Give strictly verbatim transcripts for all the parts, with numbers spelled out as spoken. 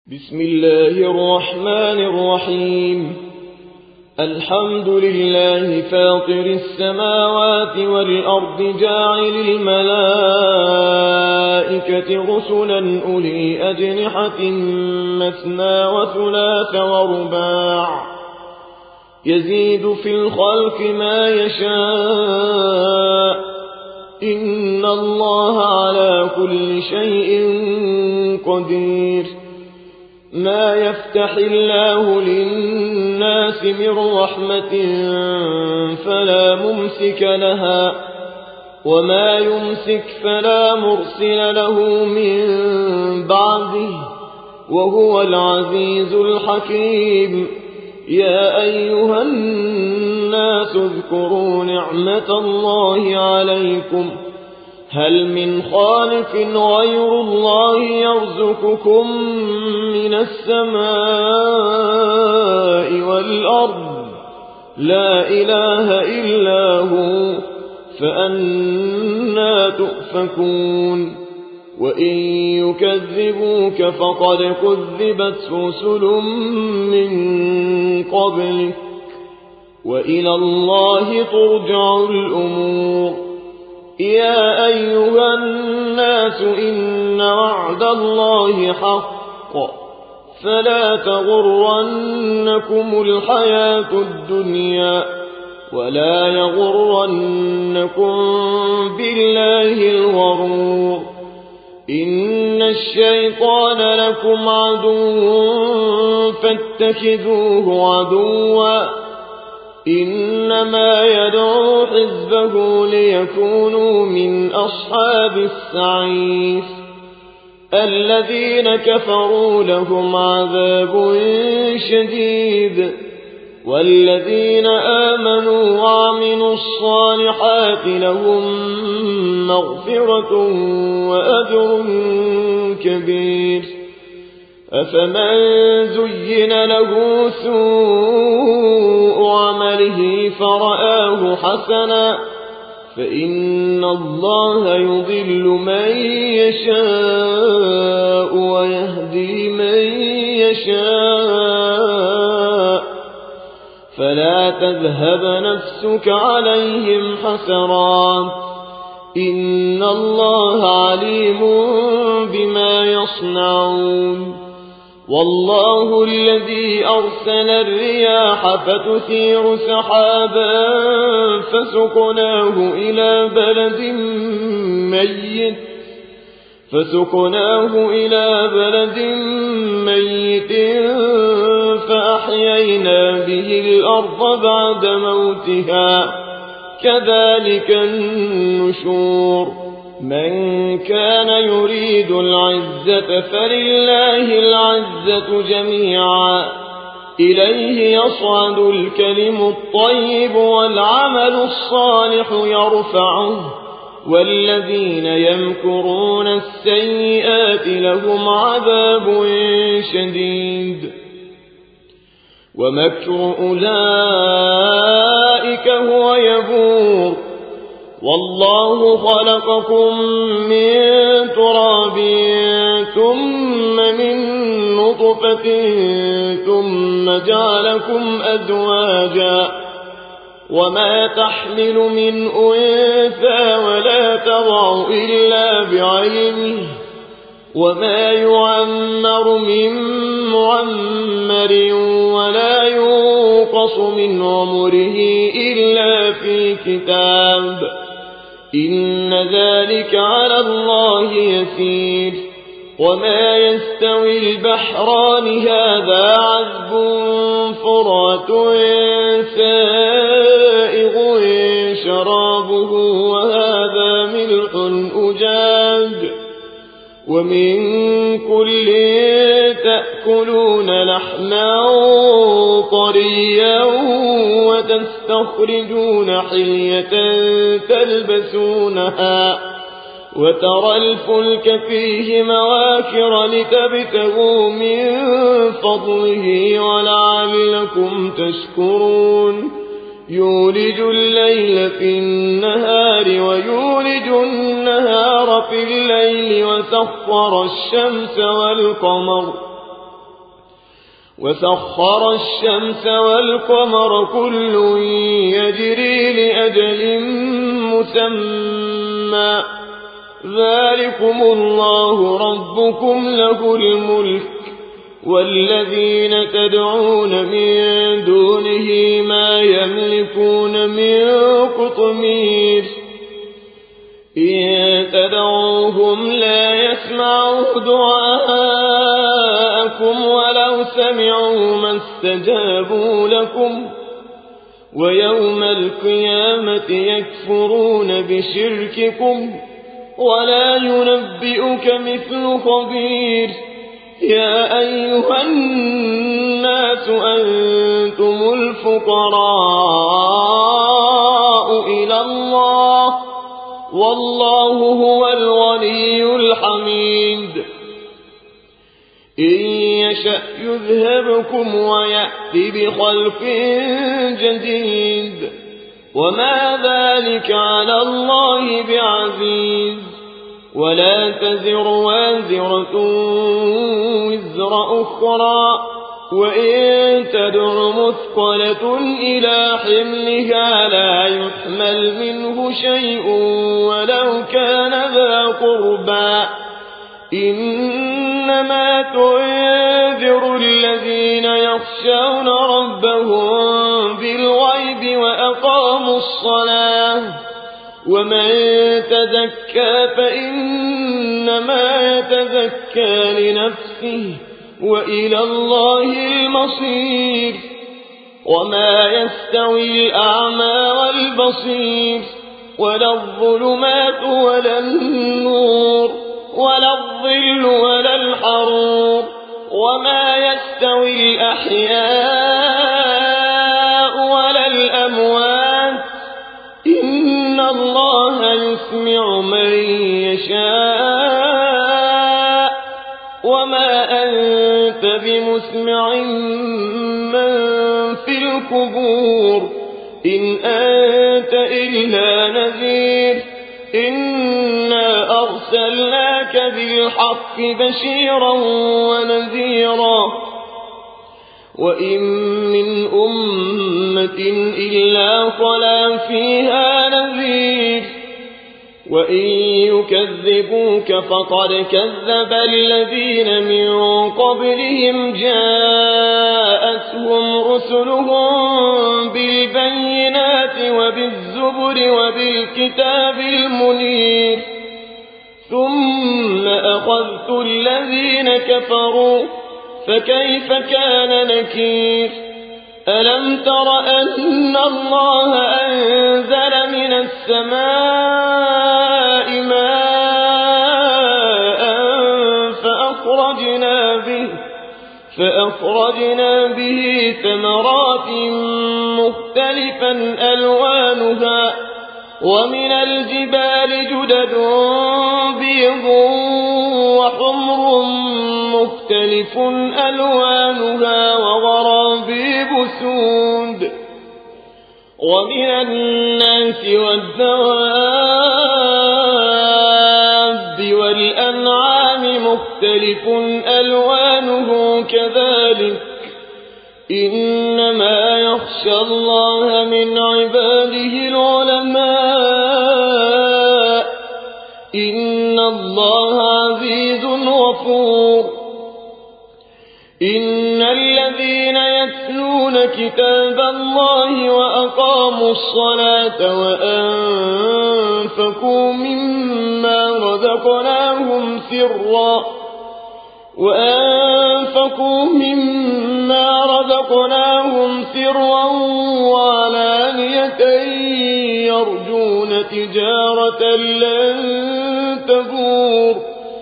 بسم الله الرحمن الرحيم. الحمد لله فاطر السماوات والأرض جاعل الملائكة رسلا أولي أجنحة مثنى وثلاث ورباع يزيد في الخلق ما يشاء إن الله على كل شيء قدير. ما يفتح الله للناس من رحمة فلا ممسك لها وما يمسك فلا مرسل له من بعده وهو العزيز الحكيم. يا أيها الناس اذكروا نعمة الله عليكم هل من خالق غير الله يرزقكم من السماء والأرض لا إله إلا هو فأنى تؤفكون. وإن يكذبوك فقد كذبت رسل من قبلك وإلى الله ترجع الأمور. يا أيها الناس إن وعد الله حق فلا تغرنكم الحياة الدنيا ولا يغرنكم بالله الغرور. إن الشيطان لكم عدو فاتخذوه عدوا إنما يدعو حزبه ليكونوا من أصحاب السعير. الذين كفروا لهم عذاب شديد والذين آمنوا وعملوا الصالحات لهم مغفرة وأجر كبير. أفمن زين له سوء عمله فرآه حسنا فإن الله يضل من يشاء ويهدي من يشاء فلا تذهب نفسك عليهم حسرات إن الله عليم بما يصنعون. والله الذي أرسل الرياح فتثير سحابا فسقناه إلى بلد ميت فسقناه إلى بلد ميت فأحيينا به الأرض بعد موتها كذلك النشور. من كان يريد العزة فلله العزة جميعا إليه يصعد الكلم الطيب والعمل الصالح يرفعه والذين يمكرون السيئات لهم عذاب شديد. ومكر أولئك هو يبور. والله خلقكم من تراب ثم من نطفة ثم جعلكم أزواجا وما تحمل من أنثى ولا تضع إلا بعلمه وما يعمر من معمر ولا ينقص من عمره إلا في كتاب إن ذلك على الله يسير. وما يستوي البحران هذا عذب فرات سائغ شرابه وهذا ملح أجاج ومن كل تأكلون لحما طريا وتستخرجون حلية تلبسونها وترى الفلك فيه مواكر لتبتغوا من فضله ولعلكم تشكرون. يولج الليل في النهار ويولج النهار في الليل وسخر الشمس والقمر وسخر الشمس والقمر كل يجري لأجل مسمى ذلكم الله ربكم له الملك والذين تدعون من دونه ما يملكون من قطمير إن تدعوهم لا يسمعوا دعاءكم ولو سمعوا ما استجابوا لكم ويوم القيامة يكفرون بشرككم ولا ينبئك مثل خبير يا أيها الناس أنتم الفقراء إلى الله والله هو الغني الحميد إن يشأ يذهبكم ويأتي بخلق جديد وما ذلك على الله بعزيز ولا تزر وازرة وزر أخرى وإن تدع مثقلة إلى حملها لا يحمل منه شيء ولو كان ذا قربى إنما تنذر الذين يخشون ربهم بالغيب وأقاموا الصلاة ومن تزكى فإنما يتزكى لنفسه وإلى الله المصير وما يستوي الأعمى والبصير ولا الظلمات ولا النور ولا الظل ولا الحرور وما يستوي الأحياء ولا الأموات إن الله يسمع من يشاء وما أنت بمسمع من في القبور إن أنت إلا نذير إنا أرسلناك بالحق بشيرا ونذيرا وإن من أمة إلا خلا فيها نذير وإن يكذبوك فقد كذب الذين من قبلهم جاءتهم رسلهم بالبينات وبالزبر وبالكتاب المنير ثم أخذت الذين كفروا فكيف كان نكير ألم تر أن الله أنزل من السماء ماء فأخرجنا به فأخرجنا به ثمرات مختلفا ألوانها ومن الجبال جدد بيض وحمر مختلف ألوانها وغرابيب سود ومن الناس والدواب والأنعام مختلف ألوانه كذلك إنما يخشى الله من عباده العلماء إن الله عزيز غفور إن الذين يتلون كتاب الله وأقاموا الصلاة وأنفقوا مما رزقناهم سرا وأنفقوا مما رزقناهم سرا وعلانية يرجون تجارة لن تبور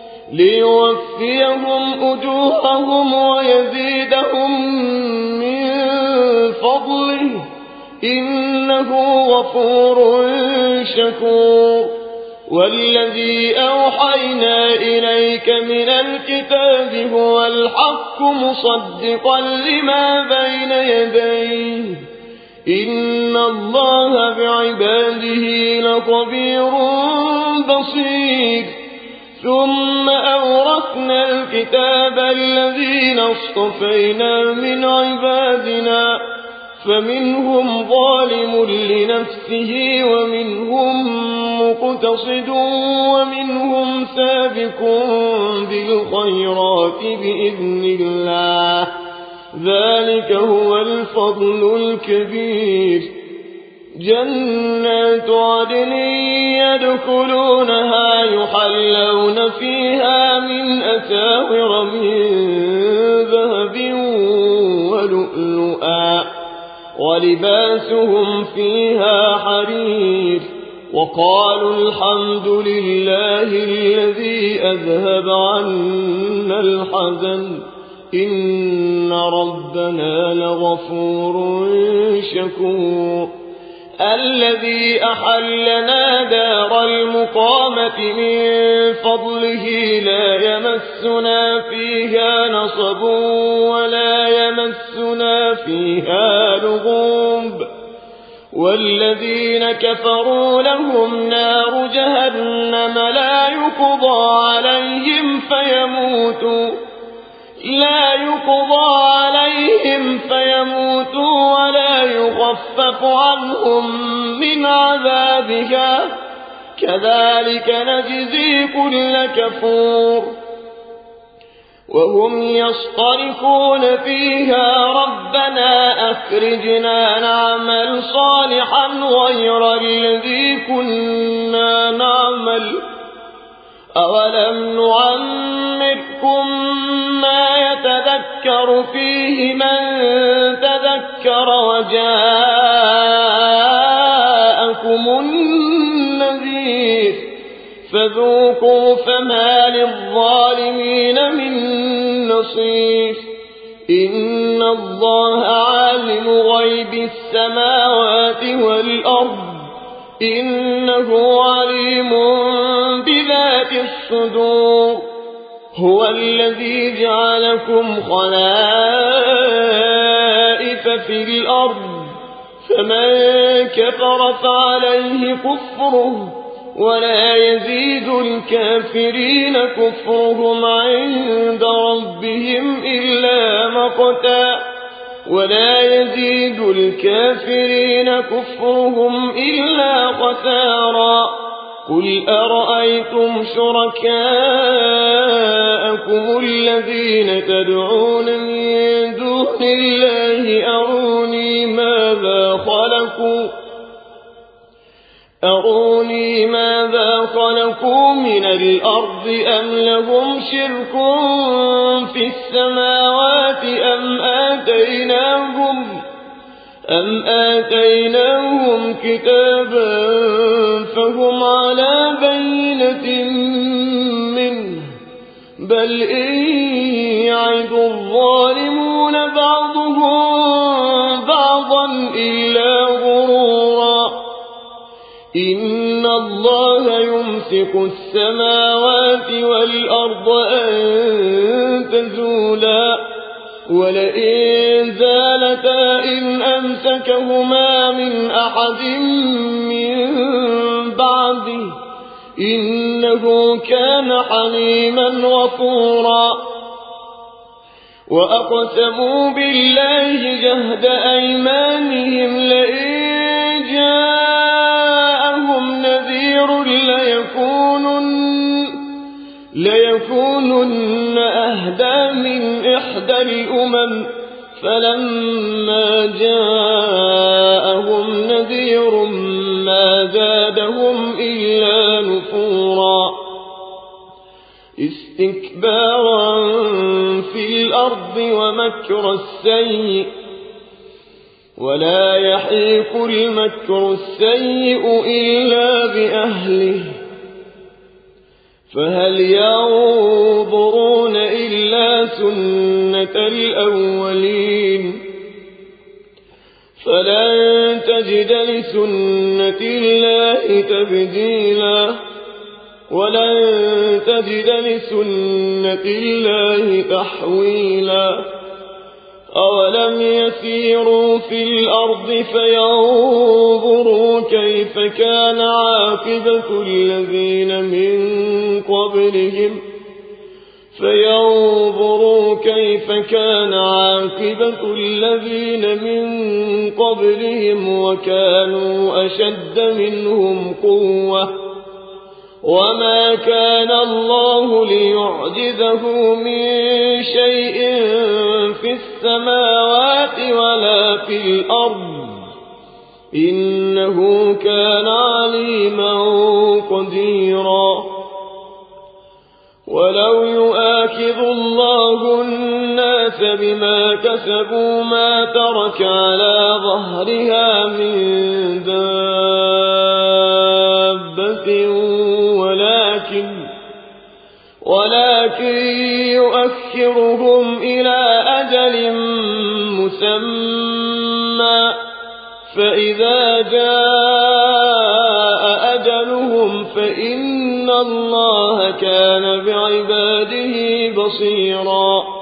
ليوفيهم أجورهم ويزيدهم من فضله إنه غفور شكور والذي أوحينا إليك من الكتاب هو الحق مصدقا لما بين يديه إن الله بعباده لخبير بصير ثم أورثنا الكتاب الذين الذين اصطفينا من عبادنا فمنهم ظالم لنفسه ومنهم مقتصد ومنهم سابق بالخيرات بإذن الله ذلك هو الفضل الكبير. جنات عدن يدخلونها يحلون فيها من أساور من ذهب ولؤلؤا ولباسهم فيها حرير وقالوا الحمد لله الذي أذهب عنا الحزن إن ربنا لغفور شكور. الذي أحلنا دار المقامة من فضله لا يمسنا فيها نصب ولا يمسنا فيها لغوب والذين كفروا لهم نار جهنم لا يقضى عليهم فيموتوا لا يقضى عليهم فيموتوا ولا يخفف عنهم من عذابها كذلك نجزي كل كفور. وهم يصطرخون فيها ربنا أخرجنا نعمل صالحا غير الذي كنا نعمل أولم نعمركم ما يتذكر فيه من تذكر وجاءكم النذير فذوقوا فما للظالمين من نصير. إن الله عالم غيب السماوات والأرض إنه عليم بذات الصدور. هو الذي جعلكم خلائف في الأرض فمن كفر فعليه كفره ولا يزيد الكافرين كفرهم عند ربهم إلا مقتا ولا يزيد الكافرين كفرهم إلا خسارا. قل أرأيتم شركاءكم الذين تدعون من دون الله أروني ماذا خلقوا أروني ماذا خلقوا من الأرض أم لهم شرك في السماوات أم آتيناهم أم آتيناهم كتابا فهم على بينة منه بل إن يعد الظالمون بعضهم بعضا إلا غرورا. إن الله يمسك السماوات والأرض أن تزولا ولئن زالتا إن أمسكهما من أحد من بعده إنه كان حليما غفورا. وأقسموا بالله جهد أيمانهم لئن جاءهم نذير ليكونن ليكونن أهدى من إحدى الأمم فلما جاءهم نذير ما زادهم إلا نفورا استكبارا في الأرض ومكر السيء ولا يحيق المكر السيء إلا بأهله فهل ينظرون إلا سنة الأولين فلن تجد لسنة الله تبديلا ولن تجد لسنة الله تحويلا. أولم يسيروا في الأرض فينظروا كيف كان عاقبة الذين من قبلهم فينظروا كيف كان عاقبة الذين من قبلهم وكانوا أشد منهم قوة وما كان الله ليعجزه من شيء في السماوات ولا في الأرض إنه كان عليما قديرا ولو يؤاخذ الله الناس بما كسبوا ما ترك على ظهرها من دابة ولكن ولكن يؤخرهم إلى أجل مسمى فإذا جاء أجلهم فإن الله كان بعباده بصيرا